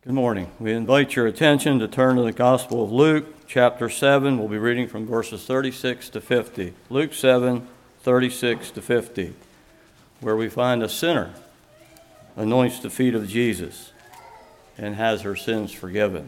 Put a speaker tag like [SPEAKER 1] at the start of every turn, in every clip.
[SPEAKER 1] Good morning. We invite your attention to turn to the Gospel of Luke, chapter 7. We'll be reading from verses 36 to 50. Luke 7, 36 to 50, where we find a sinner anoints the feet of Jesus and has her sins forgiven.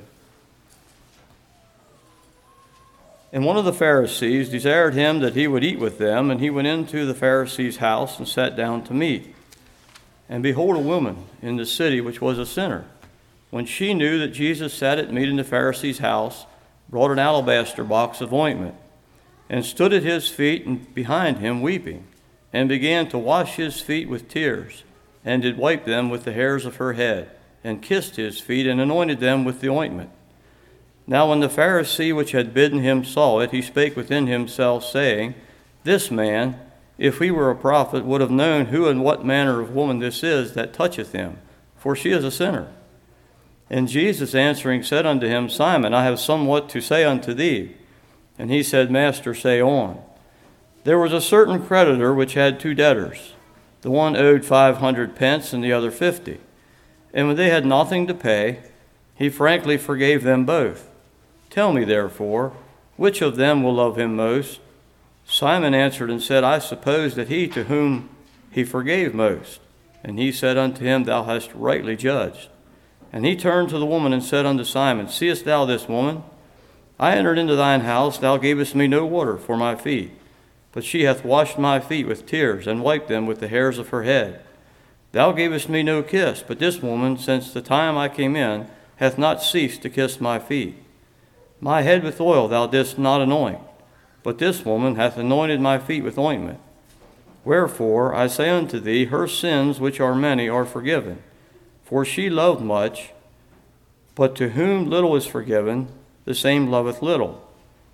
[SPEAKER 1] And one of the Pharisees desired him that he would eat with them, and he went into the Pharisee's house and sat down to meat. And behold, a woman in the city which was a sinner, when she knew that Jesus sat at meat in the Pharisee's house, brought an alabaster box of ointment, and stood at his feet and behind him weeping, and began to wash his feet with tears, and did wipe them with the hairs of her head, and kissed his feet, and anointed them with the ointment. Now when the Pharisee which had bidden him saw it, he spake within himself, saying, This man, if he were a prophet, would have known who and what manner of woman this is that toucheth him, for she is a sinner. And Jesus answering said unto him, Simon, I have somewhat to say unto thee. And he said, Master, say on. There was a certain creditor which had two debtors. The one owed 500 pence, and the other 50. And when they had nothing to pay, he frankly forgave them both. Tell me, therefore, which of them will love him most? Simon answered and said, I suppose that he to whom he forgave most. And he said unto him, Thou hast rightly judged. And he turned to the woman and said unto Simon, Seest thou this woman? I entered into thine house, thou gavest me no water for my feet, but she hath washed my feet with tears, and wiped them with the hairs of her head. Thou gavest me no kiss, but this woman, since the time I came in, hath not ceased to kiss my feet. My head with oil thou didst not anoint, but this woman hath anointed my feet with ointment. Wherefore I say unto thee, her sins, which are many, are forgiven. For she loved much, but to whom little is forgiven, the same loveth little.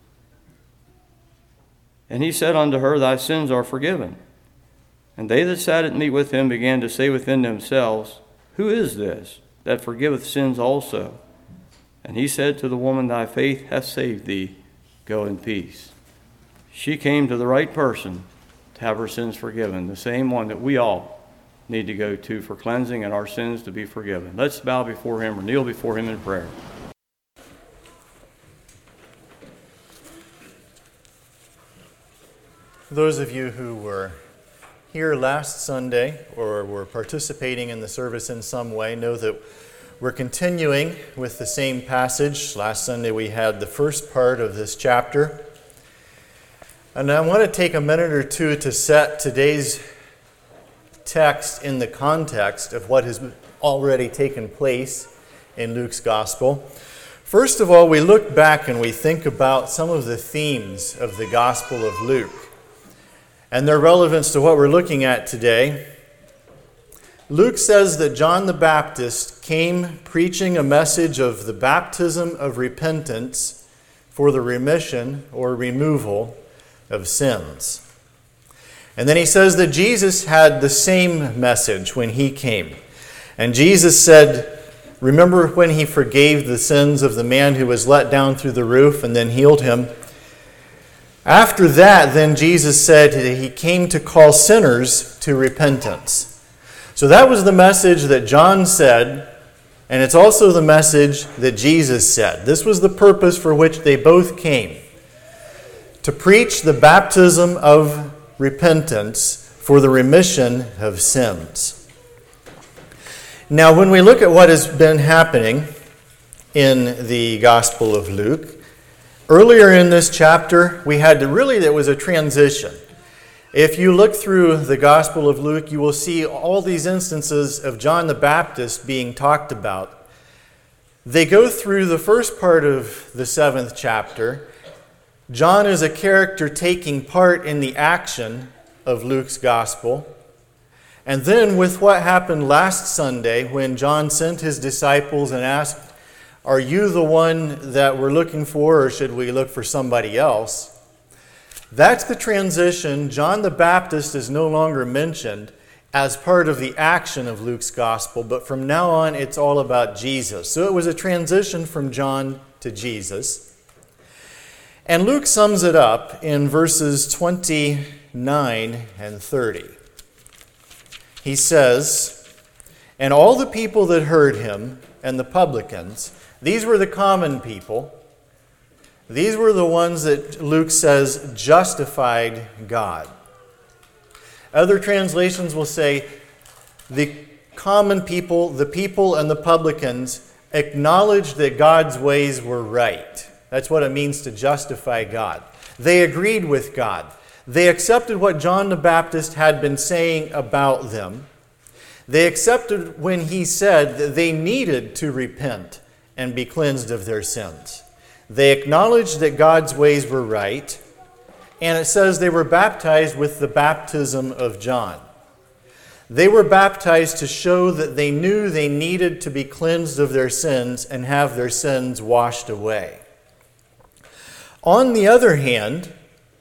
[SPEAKER 1] And he said unto her, Thy sins are forgiven. And they that sat at meat with him began to say within themselves, Who is this that forgiveth sins also? And he said to the woman, Thy faith hath saved thee. Go in peace. She came to the right person to have her sins forgiven, the same one that we all need to go to for cleansing and our sins to be forgiven. Let's bow before him or kneel before him in prayer.
[SPEAKER 2] Those of you who were here last Sunday or were participating in the service in some way know that we're continuing with the same passage. Last Sunday we had the first part of this chapter. And I want to take a minute or two to set today's text in the context of what has already taken place in Luke's Gospel. First of all, we look back and we think about some of the themes of the Gospel of Luke and their relevance to what we're looking at today. Luke says that John the Baptist came preaching a message of the baptism of repentance for the remission or removal of sins. And then he says that Jesus had the same message when he came. And Jesus said, remember when he forgave the sins of the man who was let down through the roof and then healed him? After that, then Jesus said that he came to call sinners to repentance. So that was the message that John said, and it's also the message that Jesus said. This was the purpose for which they both came, to preach the baptism of repentance for the remission of sins. Now, when we look at what has been happening in the Gospel of Luke, earlier in this chapter, there was a transition. If you look through the Gospel of Luke, you will see all these instances of John the Baptist being talked about. They go through the first part of the 7th chapter. John is a character taking part in the action of Luke's Gospel. And then with what happened last Sunday when John sent his disciples and asked, Are you the one that we're looking for, or should we look for somebody else? That's the transition. John the Baptist is no longer mentioned as part of the action of Luke's Gospel, but from now on it's all about Jesus. So it was a transition from John to Jesus. And Luke sums it up in verses 29 and 30. He says, And all the people that heard him and the publicans. These were the common people. These were the ones that Luke says justified God. Other translations will say the common people, the people and the publicans acknowledged that God's ways were right. That's what it means to justify God. They agreed with God. They accepted what John the Baptist had been saying about them. They accepted when he said that they needed to repent and be cleansed of their sins. They acknowledged that God's ways were right, and it says they were baptized with the baptism of John. They were baptized to show that they knew they needed to be cleansed of their sins and have their sins washed away. On the other hand,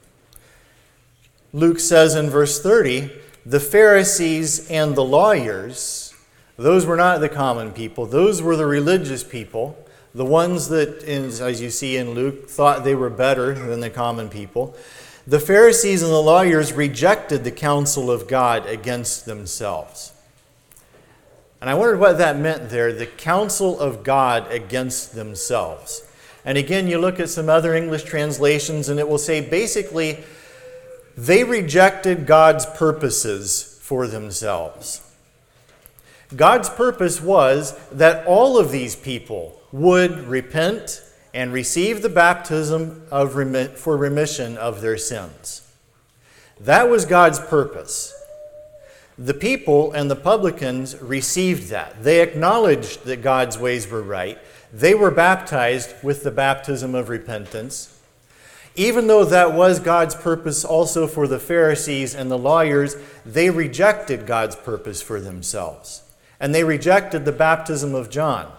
[SPEAKER 2] Luke says in verse 30, the Pharisees and the lawyers, those were not the common people. Those were the religious people, the ones that, as you see in Luke, thought they were better than the common people. The Pharisees and the lawyers rejected the counsel of God against themselves. And I wondered what that meant there, the counsel of God against themselves. And again, you look at some other English translations and it will say basically, they rejected God's purposes for themselves. God's purpose was that all of these people would repent and receive the baptism for remission of their sins. That was God's purpose. The people and the publicans received that. They acknowledged that God's ways were right. They were baptized with the baptism of repentance. Even though that was God's purpose also for the Pharisees and the lawyers, they rejected God's purpose for themselves. And they rejected the baptism of John.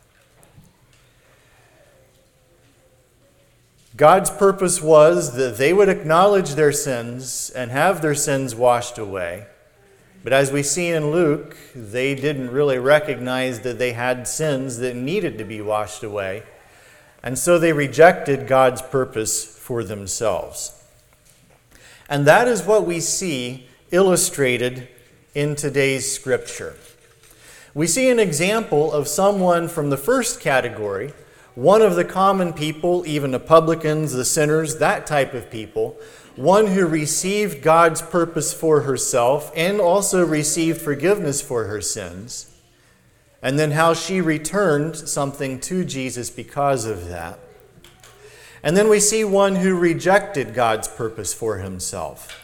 [SPEAKER 2] God's purpose was that they would acknowledge their sins and have their sins washed away. But as we see in Luke, they didn't really recognize that they had sins that needed to be washed away. And so they rejected God's purpose for themselves. And that is what we see illustrated in today's scripture. We see an example of someone from the first category, one of the common people, even the publicans, the sinners, that type of people, one who received God's purpose for herself and also received forgiveness for her sins, and then how she returned something to Jesus because of that. And then we see one who rejected God's purpose for himself,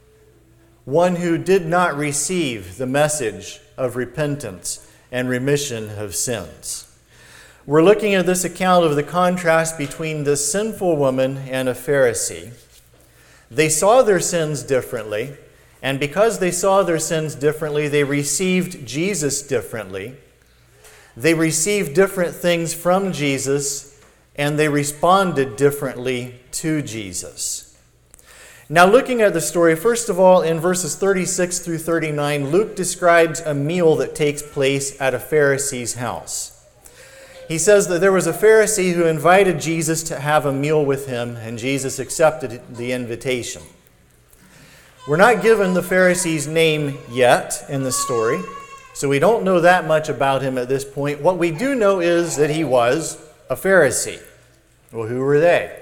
[SPEAKER 2] one who did not receive the message of repentance and remission of sins. We're looking at this account of the contrast between this sinful woman and a Pharisee. They saw their sins differently, and because they saw their sins differently, they received Jesus differently. They received different things from Jesus, and they responded differently to Jesus. Now, looking at the story, first of all, in verses 36 through 39, Luke describes a meal that takes place at a Pharisee's house. He says that there was a Pharisee who invited Jesus to have a meal with him, and Jesus accepted the invitation. We're not given the Pharisee's name yet in the story, so we don't know that much about him at this point. What we do know is that he was a Pharisee. Well, who were they?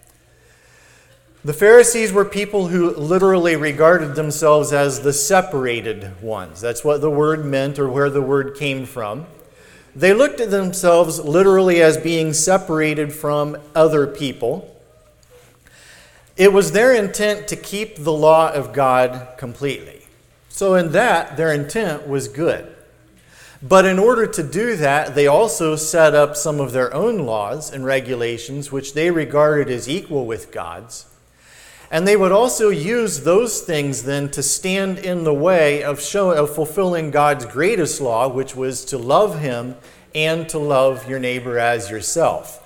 [SPEAKER 2] The Pharisees were people who literally regarded themselves as the separated ones. That's what the word meant, or where the word came from. They looked at themselves literally as being separated from other people. It was their intent to keep the law of God completely. So in that, their intent was good. But in order to do that, they also set up some of their own laws and regulations, which they regarded as equal with God's. And they would also use those things then to stand in the way of fulfilling God's greatest law, which was to love Him and to love your neighbor as yourself.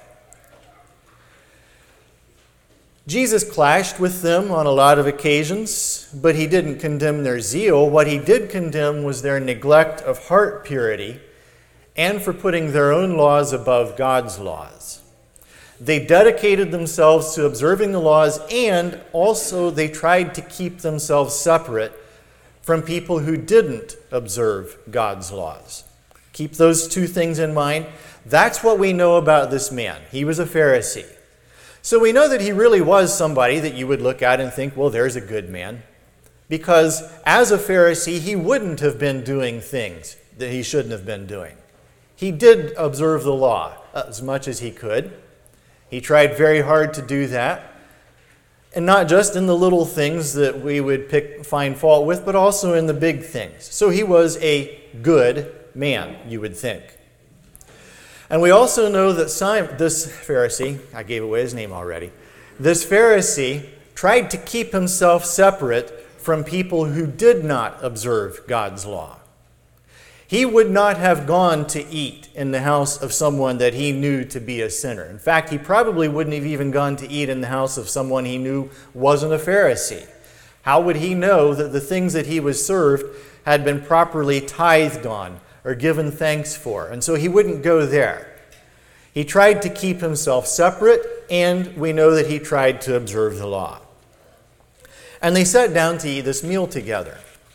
[SPEAKER 2] Jesus clashed with them on a lot of occasions, but He didn't condemn their zeal. What He did condemn was their neglect of heart purity and for putting their own laws above God's laws. They dedicated themselves to observing the laws, and also they tried to keep themselves separate from people who didn't observe God's laws. Keep those two things in mind. That's what we know about this man. He was a Pharisee. So we know that he really was somebody that you would look at and think, well, there's a good man. Because as a Pharisee, he wouldn't have been doing things that he shouldn't have been doing. He did observe the law as much as he could. He tried very hard to do that. And not just in the little things that we would find fault with, but also in the big things. So he was a good man, you would think. And we also know that this Pharisee, I gave away his name already, this Pharisee tried to keep himself separate from people who did not observe God's law. He would not have gone to eat in the house of someone that he knew to be a sinner. In fact, he probably wouldn't have even gone to eat in the house of someone he knew wasn't a Pharisee. How would he know that the things that he was served had been properly tithed on or given thanks for? And so he wouldn't go there. He tried to keep himself separate, and we know that he tried to observe the law. And they sat down to eat this meal together.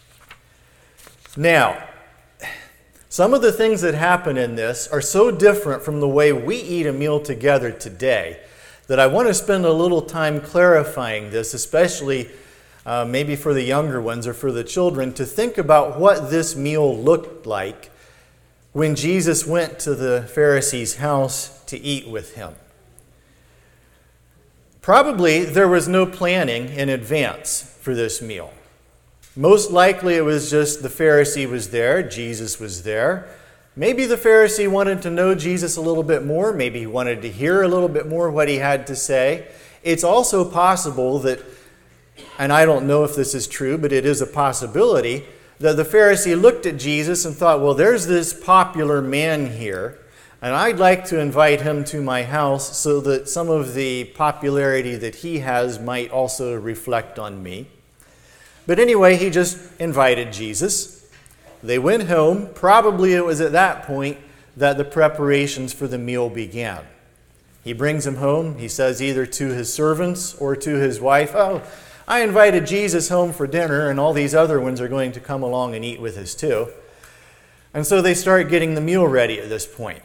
[SPEAKER 2] Now, some of the things that happen in this are so different from the way we eat a meal together today that I want to spend a little time clarifying this, especially maybe for the younger ones or for the children, to think about what this meal looked like when Jesus went to the Pharisee's house to eat with him. Probably there was no planning in advance for this meal. Most likely it was just the Pharisee was there, Jesus was there. Maybe the Pharisee wanted to know Jesus a little bit more. Maybe he wanted to hear a little bit more what he had to say. It's also possible that, and I don't know if this is true, but it is a possibility, that the Pharisee looked at Jesus and thought, well, there's this popular man here, and I'd like to invite him to my house so that some of the popularity that he has might also reflect on me. But anyway, he just invited Jesus. They went home. Probably it was at that point that the preparations for the meal began. He brings him home. He says either to his servants or to his wife, oh, I invited Jesus home for dinner, and all these other ones are going to come along and eat with us too. And so they start getting the meal ready at this point.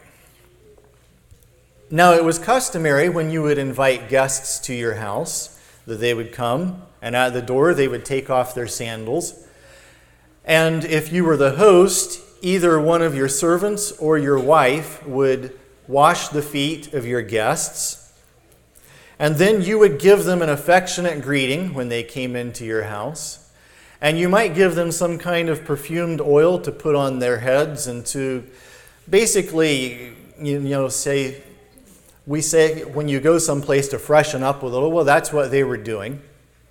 [SPEAKER 2] Now, it was customary when you would invite guests to your house that they would come, and at the door they would take off their sandals. And if you were the host, either one of your servants or your wife would wash the feet of your guests. And then you would give them an affectionate greeting when they came into your house. And you might give them some kind of perfumed oil to put on their heads and to basically, we say when you go someplace to freshen up a little, well, that's what they were doing.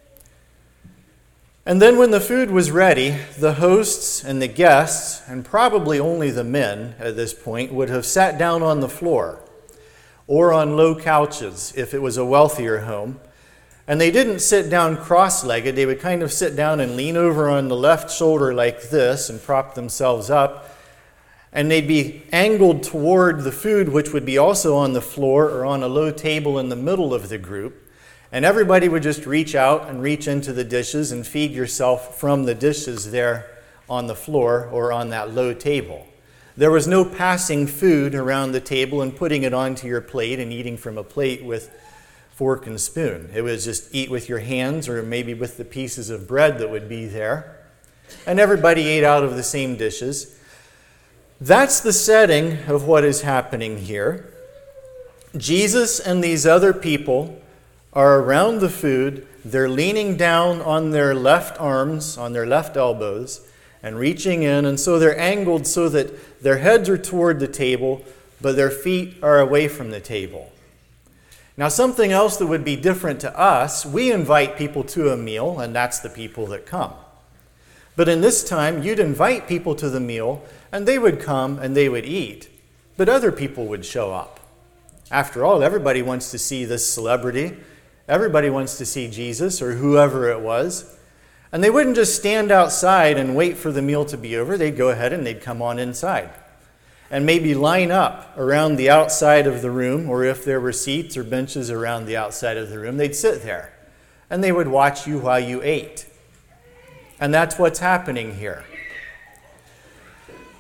[SPEAKER 2] And then when the food was ready, the hosts and the guests, and probably only the men at this point, would have sat down on the floor or on low couches if it was a wealthier home. And they didn't sit down cross-legged. They would kind of sit down and lean over on the left shoulder like this and prop themselves up. And they'd be angled toward the food, which would be also on the floor or on a low table in the middle of the group. And everybody would just reach out and reach into the dishes and feed yourself from the dishes there on the floor or on that low table. There was no passing food around the table and putting it onto your plate and eating from a plate with fork and spoon. It was just eat with your hands or maybe with the pieces of bread that would be there. And everybody ate out of the same dishes. That's the setting of what is happening here. Jesus and these other people are around the food. They're leaning down on their left arms, on their left elbows, and reaching in. And so they're angled so that their heads are toward the table, but their feet are away from the table. Now, something else that would be different to us, we invite people to a meal, and that's the people that come. But in this time, you'd invite people to the meal, and they would come and they would eat, but other people would show up. After all, everybody wants to see this celebrity. Everybody wants to see Jesus or whoever it was. And they wouldn't just stand outside and wait for the meal to be over. They'd go ahead and they'd come on inside and maybe line up around the outside of the room, or if there were seats or benches around the outside of the room, they'd sit there and they would watch you while you ate. And that's what's happening here.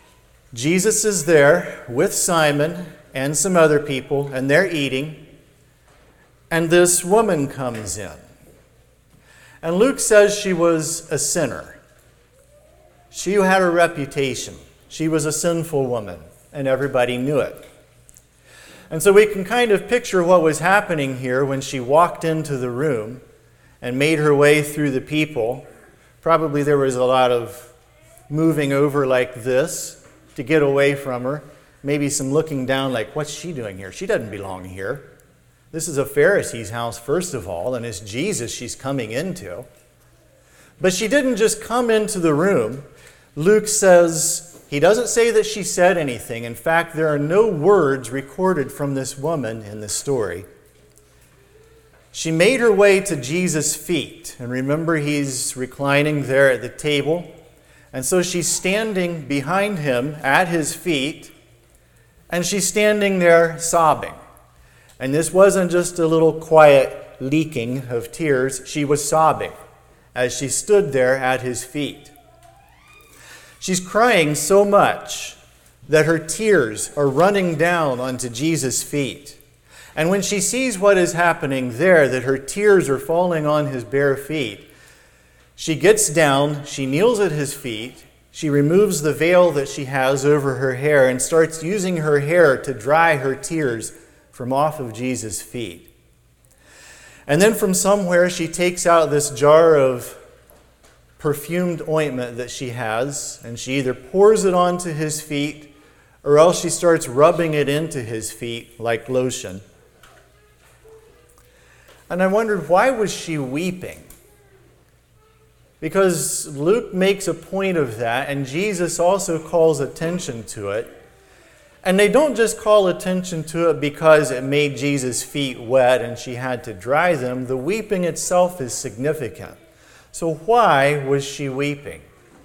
[SPEAKER 2] Jesus is there with Simon and some other people, and they're eating, and this woman comes in. And Luke says she was a sinner. She had a reputation. She was a sinful woman, and everybody knew it. And so we can kind of picture what was happening here when she walked into the room and made her way through the people. Probably there was a lot of moving over like this to get away from her. Maybe some looking down like, what's she doing here? She doesn't belong here. This is a Pharisee's house, first of all, and it's Jesus she's coming into. But she didn't just come into the room. Luke says, he doesn't say that she said anything. In fact, there are no words recorded from this woman in the story. She made her way to Jesus' feet. And remember, he's reclining there at the table. And so she's standing behind him at his feet. And she's standing there sobbing. And this wasn't just a little quiet leaking of tears. She was sobbing as she stood there at his feet. She's crying so much that her tears are running down onto Jesus' feet. And when she sees what is happening there, that her tears are falling on his bare feet, she gets down, she kneels at his feet, she removes the veil that she has over her hair and starts using her hair to dry her tears from off of Jesus' feet. And then from somewhere she takes out this jar of perfumed ointment that she has, and she either pours it onto his feet or else she starts rubbing it into his feet like lotion. And I wondered, why was she weeping? Because Luke makes a point of that, and Jesus also calls attention to it. And they don't just call attention to it because it made Jesus' feet wet and she had to dry them. The weeping itself is significant. So why was she weeping?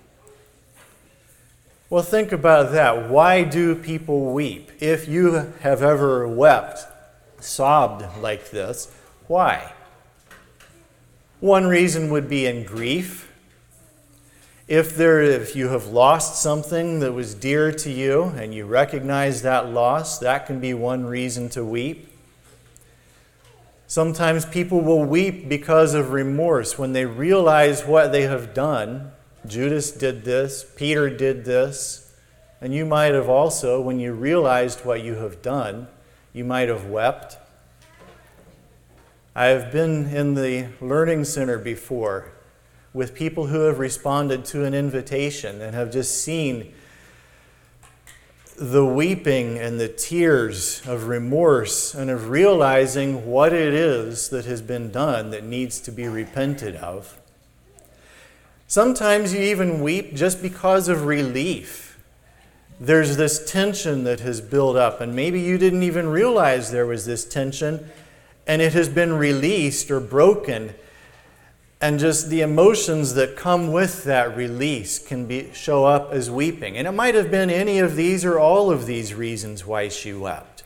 [SPEAKER 2] Well, think about that. Why do people weep? If you have ever wept, sobbed like this, why? One reason would be in grief. If you have lost something that was dear to you and you recognize that loss, that can be one reason to weep. Sometimes people will weep because of remorse when they realize what they have done. Judas did this, Peter did this, and you might have also, when you realized what you have done, you might have wept. I have been in the Learning Center before with people who have responded to an invitation and have just seen the weeping and the tears of remorse and of realizing what it is that has been done that needs to be repented of. Sometimes you even weep just because of relief. There's this tension that has built up, and maybe you didn't even realize there was this tension, and it has been released or broken. And just the emotions that come with that release can show up as weeping. And it might have been any of these or all of these reasons why she wept.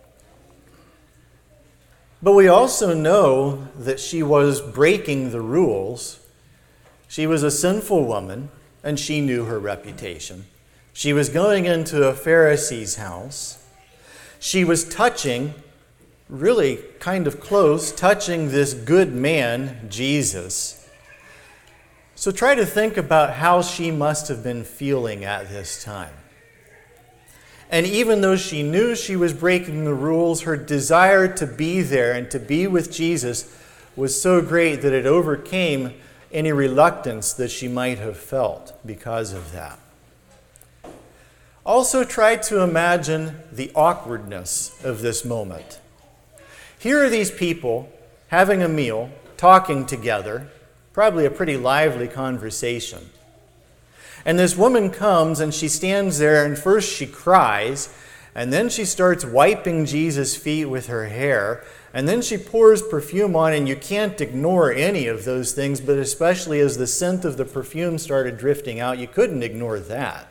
[SPEAKER 2] But we also know that she was breaking the rules. She was a sinful woman, and she knew her reputation. She was going into a Pharisee's house. She was touching, really kind of close, touching this good man, Jesus. So try to think about how she must have been feeling at this time. And even though she knew she was breaking the rules, her desire to be there and to be with Jesus was so great that it overcame any reluctance that she might have felt because of that. Also try to imagine the awkwardness of this moment. Here are these people having a meal, talking together, probably a pretty lively conversation. And this woman comes and she stands there, and first she cries, and then she starts wiping Jesus' feet with her hair, and then she pours perfume on, and you can't ignore any of those things, but especially as the scent of the perfume started drifting out, you couldn't ignore that.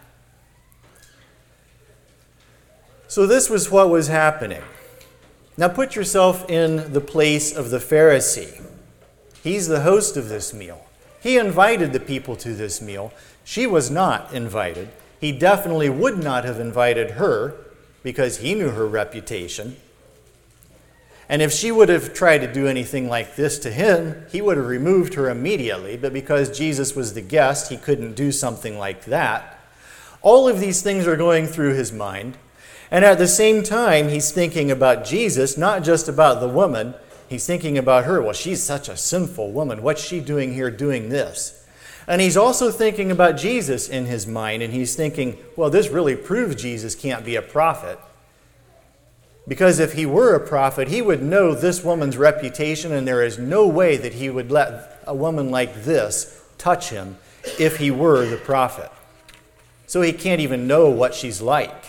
[SPEAKER 2] So this was what was happening. Now put yourself in the place of the Pharisee. He's the host of this meal. He invited the people to this meal. She was not invited. He definitely would not have invited her because he knew her reputation. And if she would have tried to do anything like this to him, he would have removed her immediately. But because Jesus was the guest, he couldn't do something like that. All of these things are going through his mind. And at the same time, he's thinking about Jesus, not just about the woman. He's thinking about her. Well, she's such a sinful woman. What's she doing here doing this? And he's also thinking about Jesus in his mind. And he's thinking, well, this really proves Jesus can't be a prophet. Because if he were a prophet, he would know this woman's reputation, and there is no way that he would let a woman like this touch him if he were the prophet. So he can't even know what she's like.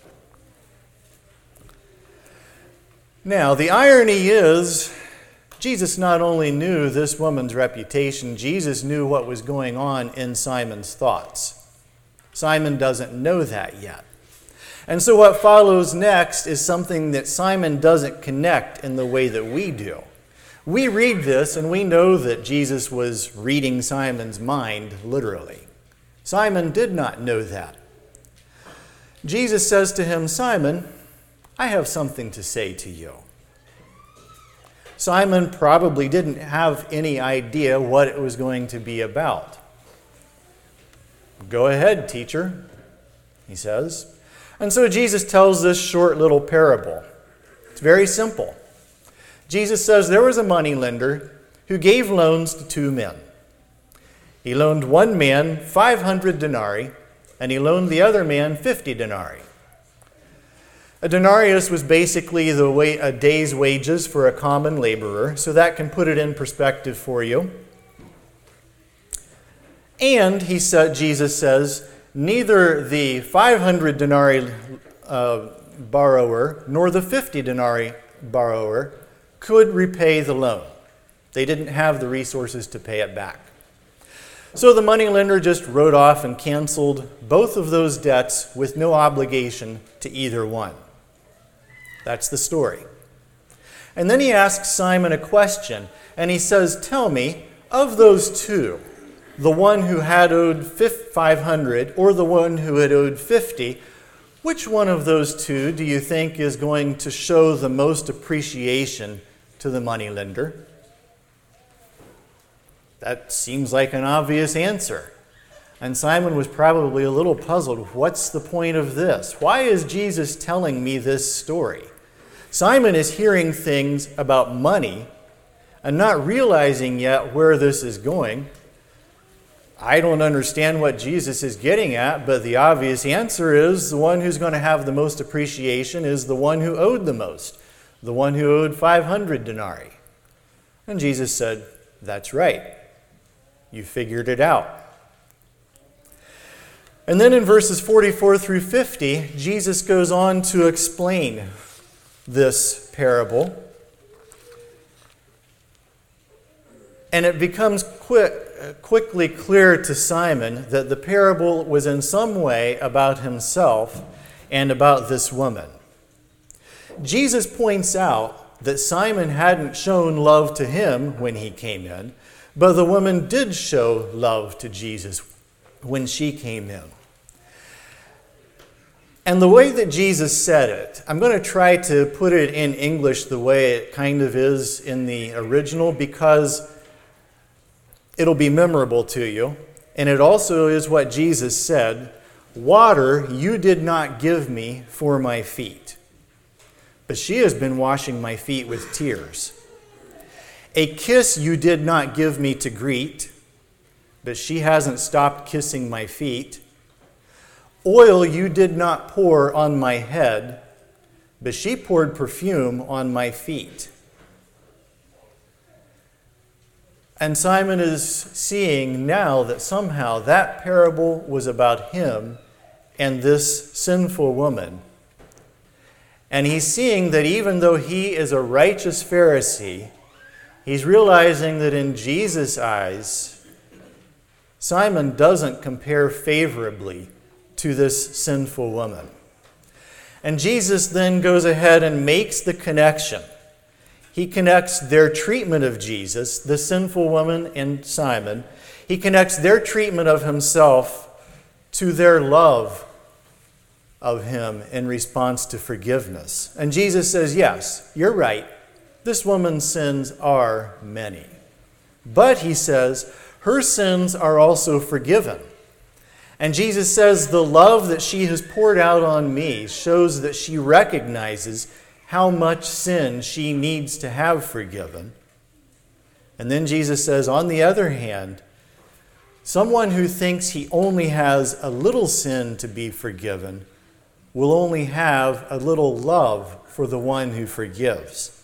[SPEAKER 2] Now, the irony is, Jesus not only knew this woman's reputation, Jesus knew what was going on in Simon's thoughts. Simon doesn't know that yet. And so what follows next is something that Simon doesn't connect in the way that we do. We read this and we know that Jesus was reading Simon's mind literally. Simon did not know that. Jesus says to him, Simon, I have something to say to you. Simon probably didn't have any idea what it was going to be about. Go ahead, teacher, he says. And so Jesus tells this short little parable. It's very simple. Jesus says there was a moneylender who gave loans to two men. He loaned one man 500 denarii, and he loaned the other man 50 denarii. A denarius was basically a day's wages for a common laborer, so that can put it in perspective for you. And Jesus says, neither the 500 denarii borrower nor the 50 denarii borrower could repay the loan. They didn't have the resources to pay it back. So the moneylender just wrote off and canceled both of those debts with no obligation to either one. That's the story. And then he asks Simon a question, and he says, tell me, of those two, the one who had owed 500 or the one who had owed 50, which one of those two do you think is going to show the most appreciation to the moneylender? That seems like an obvious answer. And Simon was probably a little puzzled. What's the point of this? Why is Jesus telling me this story? Simon is hearing things about money and not realizing yet where this is going. I don't understand what Jesus is getting at, but the obvious answer is the one who's going to have the most appreciation is the one who owed the most, the one who owed 500 denarii. And Jesus said, that's right. You figured it out. And then in verses 44 through 50, Jesus goes on to explain this parable. And it becomes quickly clear to Simon that the parable was in some way about himself and about this woman. Jesus points out that Simon hadn't shown love to him when he came in, but the woman did show love to Jesus when she came in. And the way that Jesus said it, I'm going to try to put it in English the way it kind of is in the original because it'll be memorable to you. And it also is what Jesus said, water you did not give me for my feet, but she has been washing my feet with tears. A kiss you did not give me to greet, but she hasn't stopped kissing my feet. Oil you did not pour on my head, but she poured perfume on my feet. And Simon is seeing now that somehow that parable was about him and this sinful woman. And he's seeing that even though he is a righteous Pharisee, he's realizing that in Jesus' eyes, Simon doesn't compare favorably to this sinful woman. And Jesus then goes ahead and makes the connection. He connects their treatment of Jesus, the sinful woman and Simon. He connects their treatment of himself to their love of him in response to forgiveness. And Jesus says, yes, you're right. This woman's sins are many. But, he says, her sins are also forgiven. And Jesus says the love that she has poured out on me shows that she recognizes how much sin she needs to have forgiven. And then Jesus says, on the other hand, someone who thinks he only has a little sin to be forgiven will only have a little love for the one who forgives.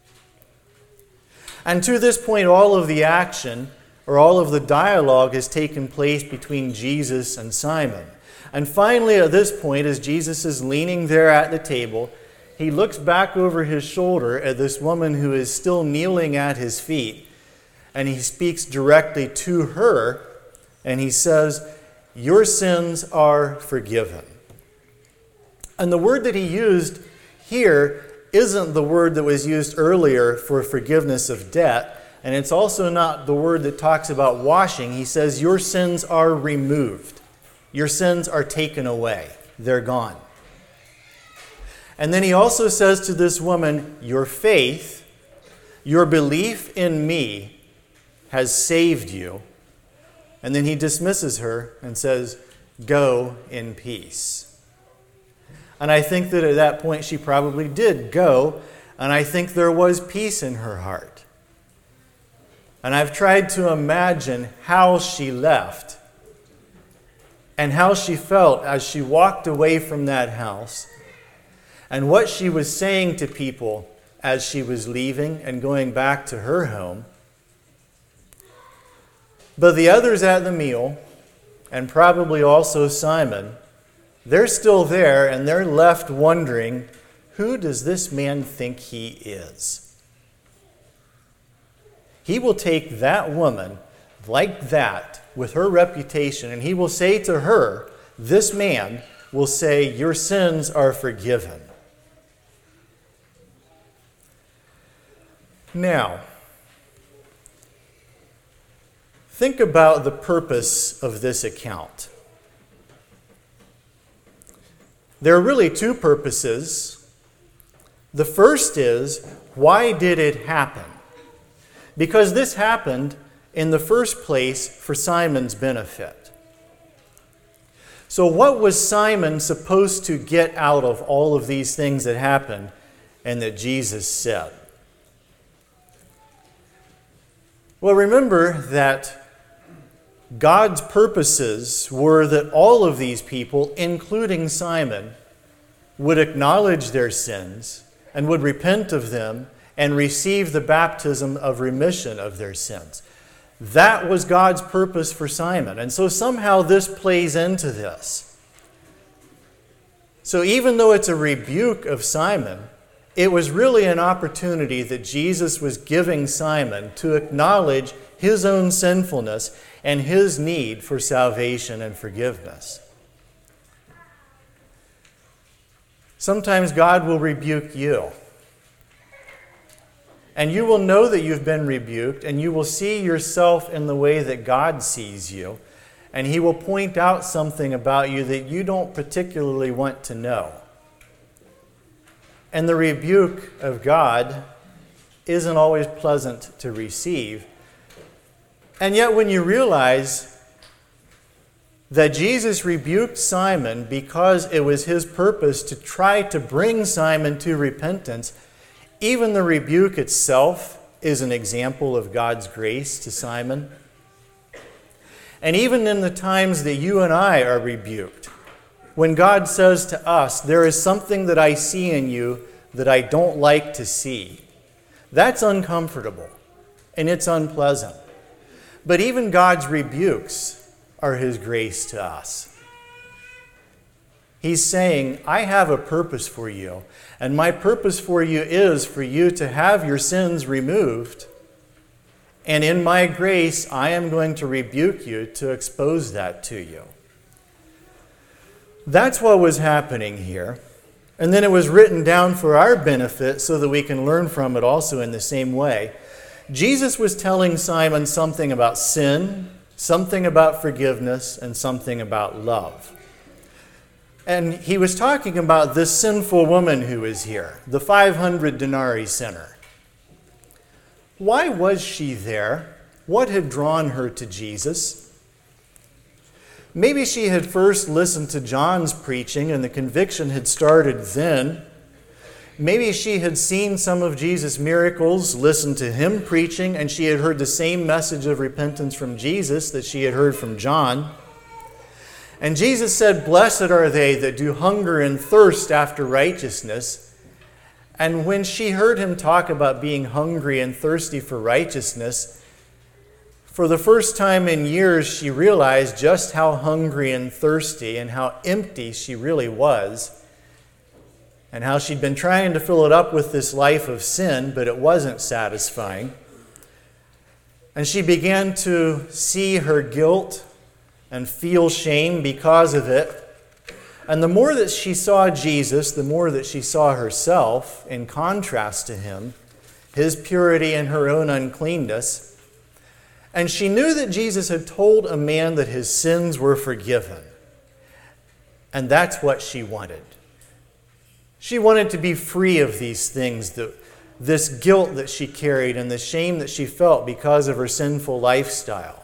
[SPEAKER 2] And to this point, all of the action or all of the dialogue has taken place between Jesus and Simon. And finally, at this point, as Jesus is leaning there at the table, he looks back over his shoulder at this woman who is still kneeling at his feet, and he speaks directly to her, and he says, your sins are forgiven. And the word that he used here isn't the word that was used earlier for forgiveness of debt, and it's also not the word that talks about washing. He says, your sins are removed. Your sins are taken away. They're gone. And then he also says to this woman, your faith, your belief in me has saved you. And then he dismisses her and says, go in peace. And I think that at that point she probably did go, and I think there was peace in her heart. And I've tried to imagine how she left and how she felt as she walked away from that house and what she was saying to people as she was leaving and going back to her home. But the others at the meal, and probably also Simon, they're still there and they're left wondering, who does this man think he is? He will take that woman like that with her reputation, and he will say to her, this man will say, your sins are forgiven. Now, think about the purpose of this account. There are really two purposes. The first is, why did it happen? Because this happened in the first place for Simon's benefit. So what was Simon supposed to get out of all of these things that happened and that Jesus said? Well, remember that God's purposes were that all of these people, including Simon, would acknowledge their sins and would repent of them and receive the baptism of remission of their sins. That was God's purpose for Simon. And so somehow this plays into this. So even though it's a rebuke of Simon, it was really an opportunity that Jesus was giving Simon to acknowledge his own sinfulness and his need for salvation and forgiveness. Sometimes God will rebuke you. And you will know that you've been rebuked, and you will see yourself in the way that God sees you. And he will point out something about you that you don't particularly want to know. And the rebuke of God isn't always pleasant to receive. And yet when you realize that Jesus rebuked Simon because it was his purpose to try to bring Simon to repentance, even the rebuke itself is an example of God's grace to Simon. And even in the times that you and I are rebuked, when God says to us, there is something that I see in you that I don't like to see, that's uncomfortable and it's unpleasant. But even God's rebukes are his grace to us. He's saying, I have a purpose for you, and my purpose for you is for you to have your sins removed, and in my grace, I am going to rebuke you to expose that to you. That's what was happening here. And then it was written down for our benefit so that we can learn from it also in the same way. Jesus was telling Simon something about sin something about forgiveness, and something about love. And he was talking about this sinful woman who is here, the 500 denarii sinner. Why was she there? What had drawn her to Jesus? Maybe she had first listened to John's preaching and the conviction had started then. Maybe she had seen some of Jesus' miracles, listened to him preaching, and she had heard the same message of repentance from Jesus that she had heard from John. And Jesus said, "Blessed are they that do hunger and thirst after righteousness." And when she heard him talk about being hungry and thirsty for righteousness, for the first time in years, she realized just how hungry and thirsty and how empty she really was, and how she'd been trying to fill it up with this life of sin, but it wasn't satisfying. And she began to see her guilt and feel shame because of it. And the more that she saw Jesus, the more that she saw herself in contrast to him, his purity and her own uncleanness. And she knew that Jesus had told a man that his sins were forgiven. And that's what she wanted. She wanted to be free of these things, this guilt that she carried and the shame that she felt because of her sinful lifestyle.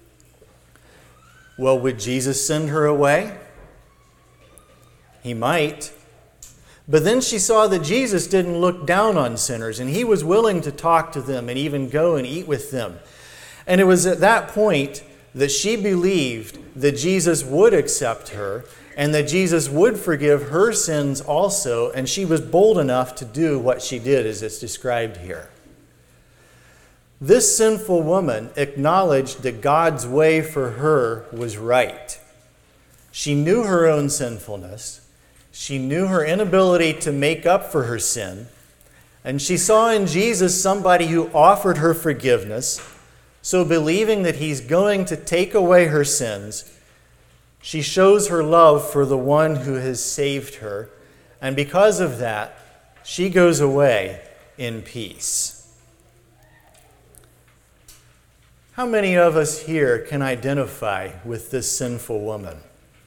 [SPEAKER 2] Well, would Jesus send her away? He might. But then she saw that Jesus didn't look down on sinners, and he was willing to talk to them and even go and eat with them. And it was at that point that she believed that Jesus would accept her and that Jesus would forgive her sins also, and she was bold enough to do what she did as it's described here. This sinful woman acknowledged that God's way for her was right. She knew her own sinfulness. She knew her inability to make up for her sin. And she saw in Jesus somebody who offered her forgiveness. So believing that he's going to take away her sins, she shows her love for the one who has saved her. And because of that, she goes away in peace. How many of us here can identify with this sinful woman?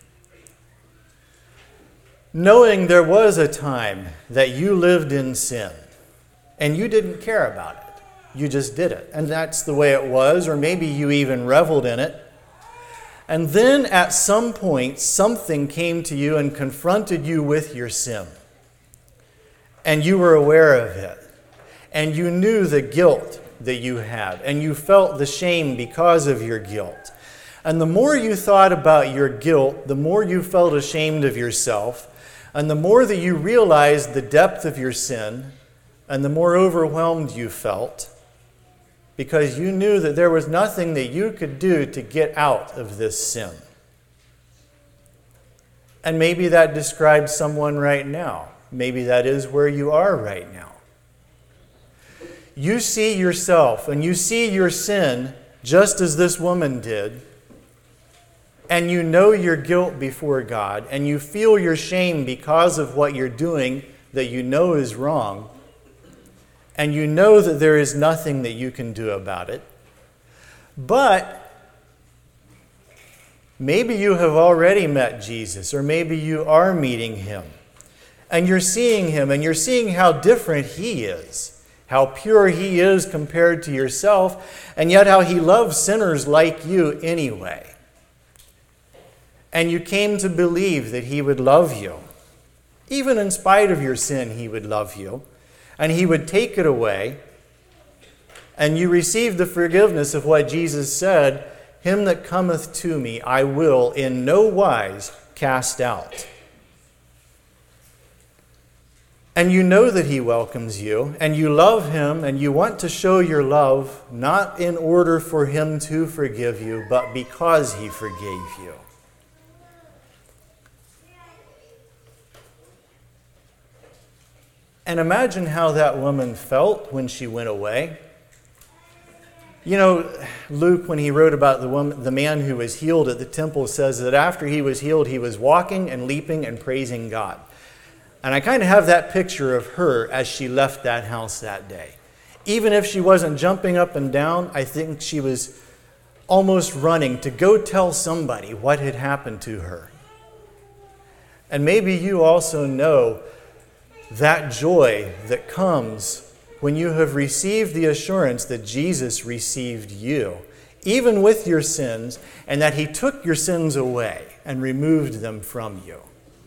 [SPEAKER 2] Knowing there was a time that you lived in sin and you didn't care about it. You just did it. And that's the way it was, or maybe you even reveled in it. And then at some point, something came to you and confronted you with your sin. And you were aware of it. And you knew the guilt that you had, and you felt the shame because of your guilt. And the more you thought about your guilt, the more you felt ashamed of yourself, and the more that you realized the depth of your sin, and the more overwhelmed you felt, because you knew that there was nothing that you could do to get out of this sin. And maybe that describes someone right now. Maybe that is where you are right now. You see yourself and you see your sin just as this woman did, and you know your guilt before God, and you feel your shame because of what you're doing that you know is wrong, and you know that there is nothing that you can do about it. But maybe you have already met Jesus, or maybe you are meeting him, and you're seeing him, and you're seeing how different he is. How pure he is compared to yourself, and yet how he loves sinners like you anyway. And you came to believe that he would love you. Even in spite of your sin, he would love you, and he would take it away. And you received the forgiveness of what Jesus said, "Him that cometh to me, I will in no wise cast out." And you know that he welcomes you, and you love him, and you want to show your love not in order for him to forgive you, but because he forgave you. And imagine how that woman felt when she went away. You know, Luke, when he wrote about the man who was healed at the temple, says that after he was healed, he was walking and leaping and praising God. And I kind of have that picture of her as she left that house that day. Even if she wasn't jumping up and down, I think she was almost running to go tell somebody what had happened to her. And maybe you also know that joy that comes when you have received the assurance that Jesus received you, even with your sins, and that he took your sins away and removed them from you.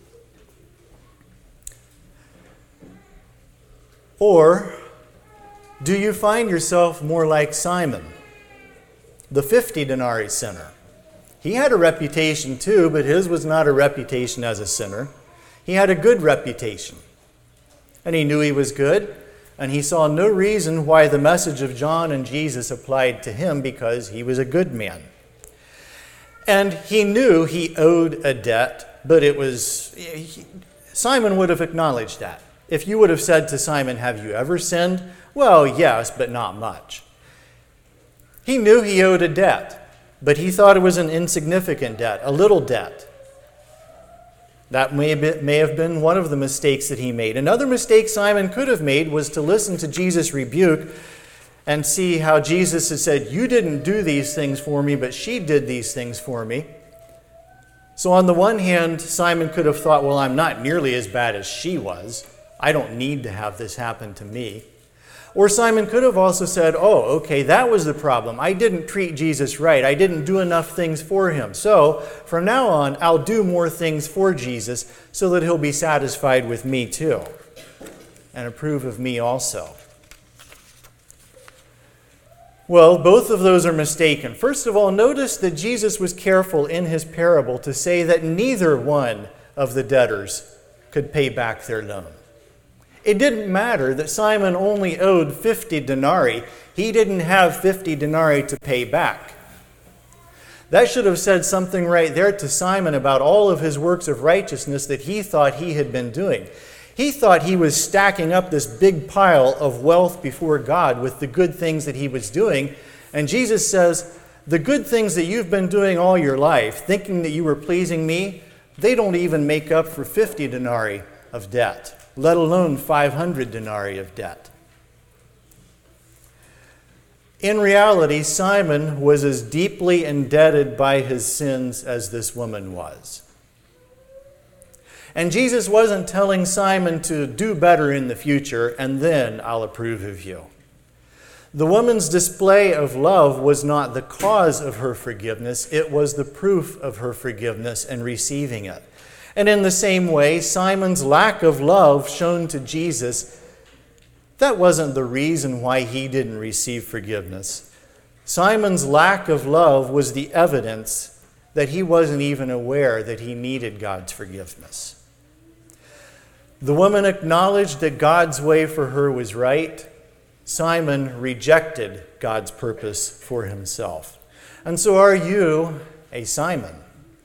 [SPEAKER 2] Or do you find yourself more like Simon, the 50 denarii sinner? He had a reputation too, but his was not a reputation as a sinner. He had a good reputation. And he knew he was good, and he saw no reason why the message of John and Jesus applied to him because he was a good man. And he knew he owed a debt, but Simon would have acknowledged that. If you would have said to Simon, "Have you ever sinned?" Well, yes, but not much. He knew he owed a debt, but he thought it was an insignificant debt, a little debt. That may have been one of the mistakes that he made. Another mistake Simon could have made was to listen to Jesus' rebuke and see how Jesus has said, "You didn't do these things for me, but she did these things for me." So on the one hand, Simon could have thought, well, I'm not nearly as bad as she was. I don't need to have this happen to me. Or Simon could have also said, oh, okay, that was the problem. I didn't treat Jesus right. I didn't do enough things for him. So from now on, I'll do more things for Jesus so that he'll be satisfied with me too and approve of me also. Well, both of those are mistaken. First of all, notice that Jesus was careful in his parable to say that neither one of the debtors could pay back their loan. It didn't matter that Simon only owed 50 denarii. He didn't have 50 denarii to pay back. That should have said something right there to Simon about all of his works of righteousness that he thought he had been doing. He thought he was stacking up this big pile of wealth before God with the good things that he was doing. And Jesus says, the good things that you've been doing all your life, thinking that you were pleasing me, they don't even make up for 50 denarii of debt, let alone 500 denarii of debt. In reality, Simon was as deeply indebted by his sins as this woman was. And Jesus wasn't telling Simon to do better in the future, and then I'll approve of you. The woman's display of love was not the cause of her forgiveness, it was the proof of her forgiveness and receiving it. And in the same way, Simon's lack of love shown to Jesus, that wasn't the reason why he didn't receive forgiveness. Simon's lack of love was the evidence that he wasn't even aware that he needed God's forgiveness. The woman acknowledged that God's way for her was right. Simon rejected God's purpose for himself. And so are you a Simon?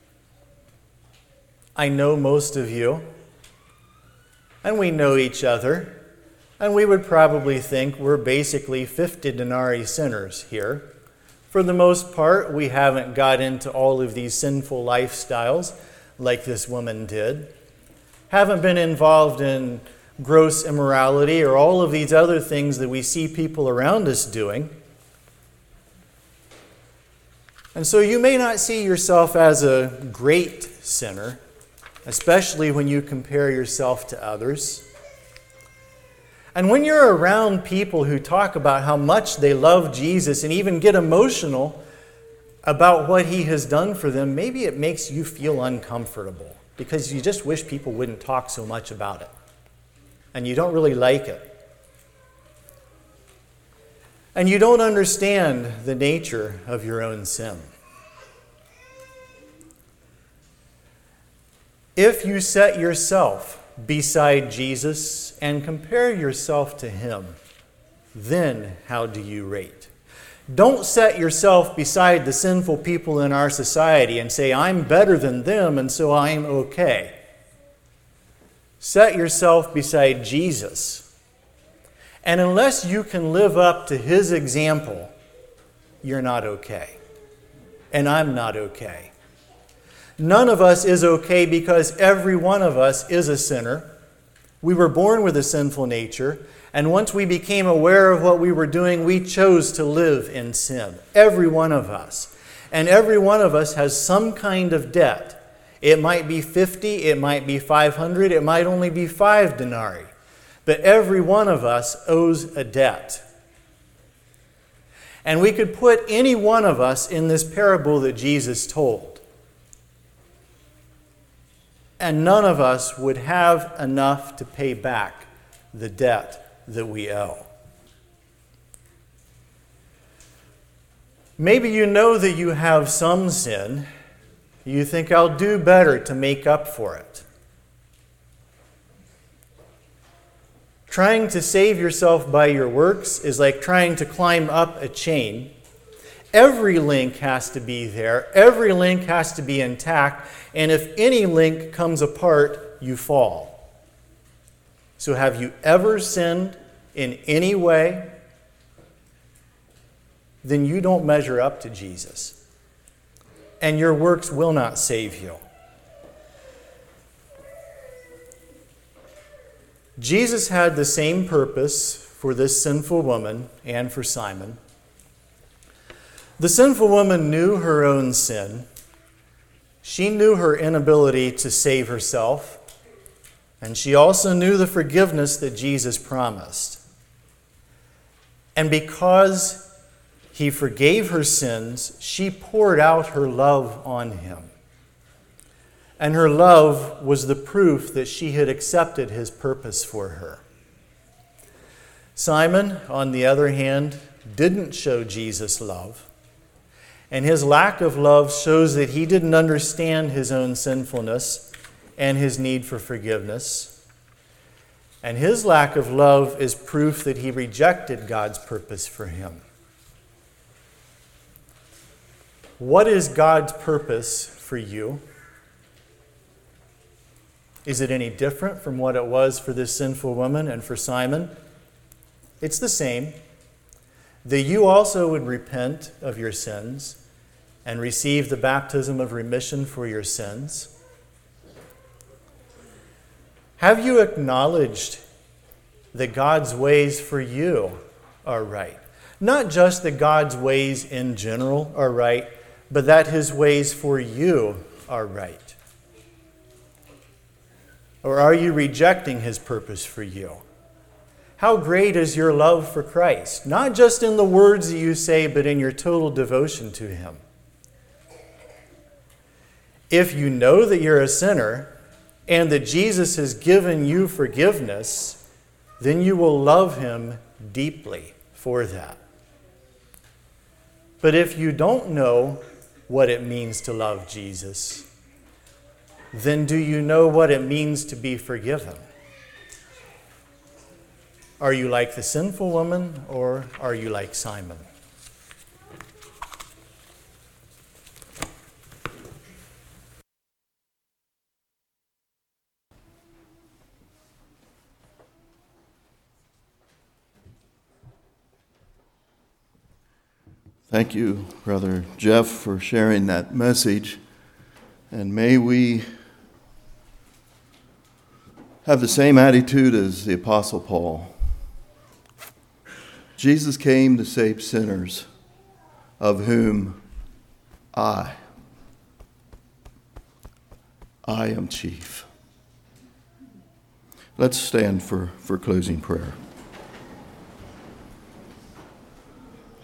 [SPEAKER 2] I know most of you, and we know each other, and we would probably think we're basically 50 denarii sinners here. For the most part, we haven't got into all of these sinful lifestyles like this woman did, haven't been involved in gross immorality or all of these other things that we see people around us doing. And so you may not see yourself as a great sinner, especially when you compare yourself to others. And when you're around people who talk about how much they love Jesus and even get emotional about what he has done for them, maybe it makes you feel uncomfortable because you just wish people wouldn't talk so much about it. And you don't really like it. And you don't understand the nature of your own sin. If you set yourself beside Jesus and compare yourself to him, then how do you rate? Don't set yourself beside the sinful people in our society and say, I'm better than them and so I'm okay. Set yourself beside Jesus. And unless you can live up to his example, you're not okay. And I'm not okay. None of us is okay because every one of us is a sinner. We were born with a sinful nature, and once we became aware of what we were doing, we chose to live in sin. Every one of us. And every one of us has some kind of debt. It might be 50, it might be 500, it might only be 5 denarii. But every one of us owes a debt. And we could put any one of us in this parable that Jesus told. And none of us would have enough to pay back the debt that we owe. Maybe you know that you have some sin. You think, I'll do better to make up for it. Trying to save yourself by your works is like trying to climb up a chain. Every link has to be there. Every link has to be intact. And if any link comes apart, you fall. So have you ever sinned in any way? Then you don't measure up to Jesus. And your works will not save you. Jesus had the same purpose for this sinful woman and for Simon. The sinful woman knew her own sin. She knew her inability to save herself. And she also knew the forgiveness that Jesus promised. And because He forgave her sins, she poured out her love on Him. And her love was the proof that she had accepted His purpose for her. Simon, on the other hand, didn't show Jesus love. And his lack of love shows that he didn't understand his own sinfulness and his need for forgiveness. And his lack of love is proof that he rejected God's purpose for him. What is God's purpose for you? Is it any different from what it was for this sinful woman and for Simon? It's the same. That you also would repent of your sins and receive the baptism of remission for your sins. Have you acknowledged that God's ways for you are right? Not just that God's ways in general are right, but that His ways for you are right. Or are you rejecting His purpose for you? How great is your love for Christ? Not just in the words that you say, but in your total devotion to Him. If you know that you're a sinner and that Jesus has given you forgiveness, then you will love Him deeply for that. But if you don't know what it means to love Jesus, then do you know what it means to be forgiven? Are you like the sinful woman, or are you like Simon?
[SPEAKER 3] Thank you, Brother Jeff, for sharing that message. And may we have the same attitude as the Apostle Paul. Jesus came to save sinners, of whom I am chief. Let's stand for closing prayer.